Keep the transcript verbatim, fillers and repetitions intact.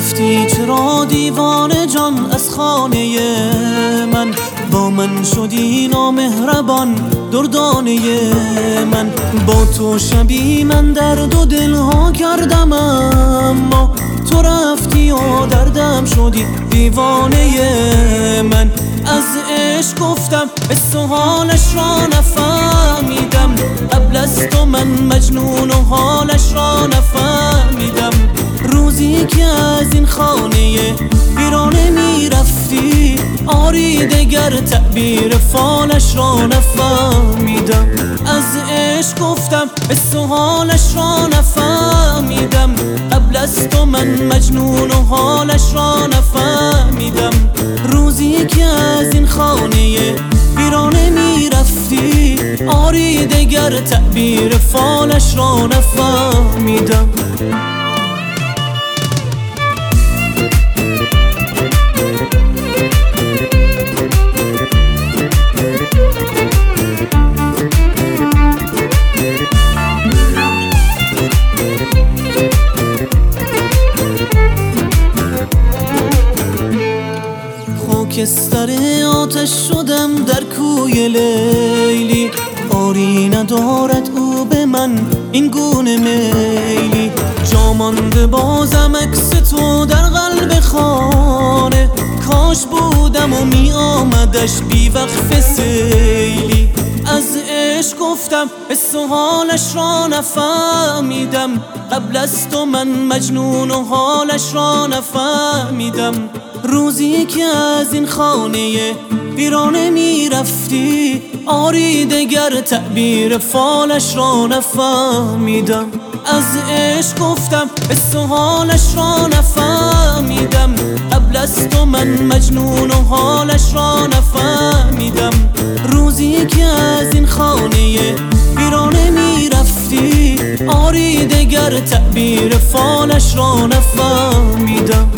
رفتی چرا دیوانه جان از خانه من؟ با من شدی نامهربان دردانه من. با تو شبی من درد و دلها کردم، اما تو رفتی و دردم شدی دیوانه من. از عشق گفتم حس و حالش را نفهمیدم، قبل از تو من مجنون و حالش را نفهمیدم. روزی که از این خانه ویرانه می رفتی، آری دگر تعبیر فالش را نفهمیدم. از عشق گفتم حس و حالش را نفهمیدم، قبل از تو من مجنون و حالش را نفهمیدم. روزی که از این خانه ویرانه می رفتی، آری دگر تعبیر فالش را نفهمیدم. خاکستر آتش شدم در کوی لیلی، آری ندارد او به من این گونه میلی. جا مانده بازم عکس تو در قلب خانه، کاش بودم و می آمدش بی وقف سیلی. از عشق گفتم حس و حالش را نفهمیدم، قبل از تو من مجنون و حالش را نفهمیدم. روزی که از این خانه ویرانه می رفتی، آری دگر تعبیر فالش را نفهمیدم. از عشق گفتم حس و حالش را نفهمیدم، قبل از تو من مجنون و حالش را نفهمیدم. روزی که از این خانه ویرانه می رفتی، آری دگر تعبیر فالش را نفهمیدم.